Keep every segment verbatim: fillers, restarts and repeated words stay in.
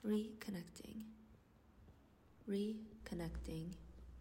reconnecting, reconnecting。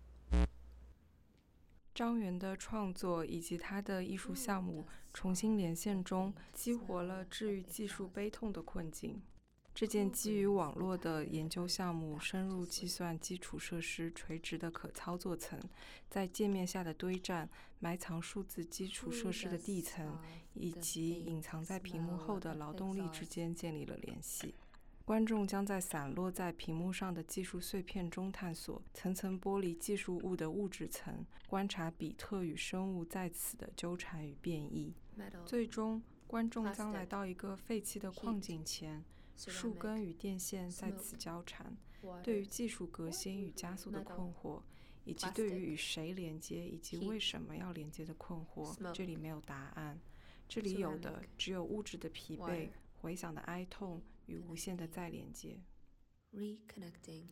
张元的创作以及他的艺术项目重新连线中，激活了治愈技术悲痛的困境。这件基于网络的研究项目深入计算基础设施垂直的可操作层，在界面下的堆栈埋藏数字基础设施的地层，以及隐藏在屏幕后的劳动力之间建立了联系。观众将在散落在屏幕上的技术碎片中探索层层剥离技术物的物质层，观察比特与生物在此的纠缠与变异。最终，观众将来到一个废弃的矿井前，树根与电线在此交缠。对于技术革新与加速的困惑，以及对于与谁连接以及为什么要连接的困惑，这里没有答案。这里有的只有物质的疲惫、回响的哀痛与无限的再连接。 reconnecting,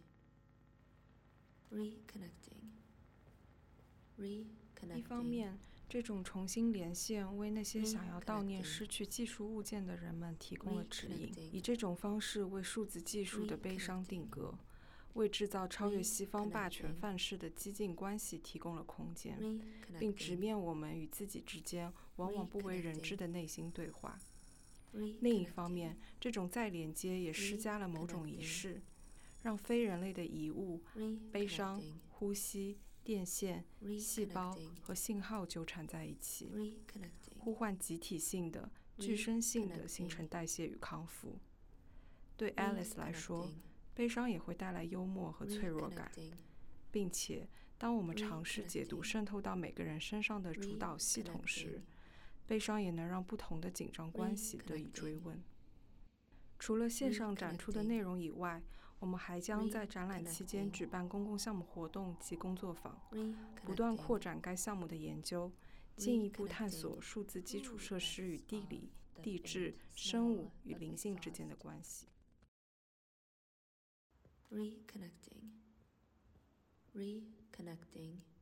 reconnecting, reconnecting。 一方面，这种重新连线为那些想要悼念失去技术物件的人们提供了指引，以这种方式为数字技术的悲伤定格，为制造超越西方霸权范式的激进关系提供了空间，并直面我们与自己之间往往不为人知的内心对话。另一方面，这种再连接也施加了某种仪式，让非人类的遗物、悲伤、呼吸、电线、细胞和信号纠缠在一起，呼唤集体性的、具身性的新陈代谢与康复。对 Alice 来说，悲伤也会带来幽默和脆弱感，并且当我们尝试解读渗透到每个人身上的主导系统时，悲伤也能让不同的紧张关系得以追问。除了线上展出的内容以外，我们还将在展览期间举办公共项目活动及工作坊，不断扩展该项目的研究，进一步探索数字基础设施与地理、地质、生物与灵性之间的关系。 reconnecting, reconnecting